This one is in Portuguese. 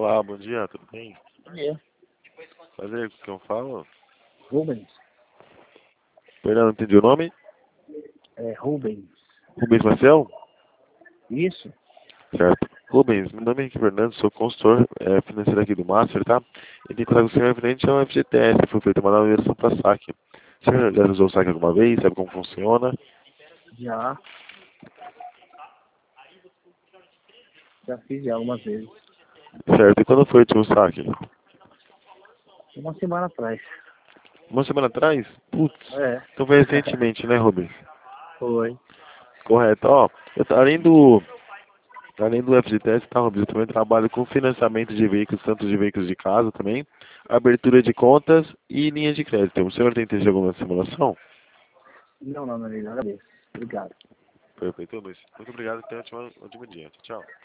Olá, bom dia, tudo bem? É, Prazer, com quem eu falo? Rubens. Perdão, não entendi o nome? É, Rubens. Rubens Marcel? Isso? Certo. Rubens, meu nome é Henrique Fernandes, sou consultor financeiro aqui do Master, tá? E tem contato com o senhor referente ao FGTS, foi feita uma nova versão para saque. O senhor já usou o saque alguma vez? Sabe como funciona? Já. Já fiz já algumas vezes. Certo, e quando foi o último saque? Uma semana atrás. Uma semana atrás? Putz, É. então foi recentemente, né, Rubens? Foi. Correto. Ó, além do FGTS, tá, Rubens, eu também trabalho com financiamento de veículos, tanto de veículos de casa também, abertura de contas e linha de crédito. O senhor tem interesse em alguma simulação? Não, não, não, não, agradeço. Obrigado. Perfeito, Rubens. Muito obrigado e tenha um ótimo dia. Tchau.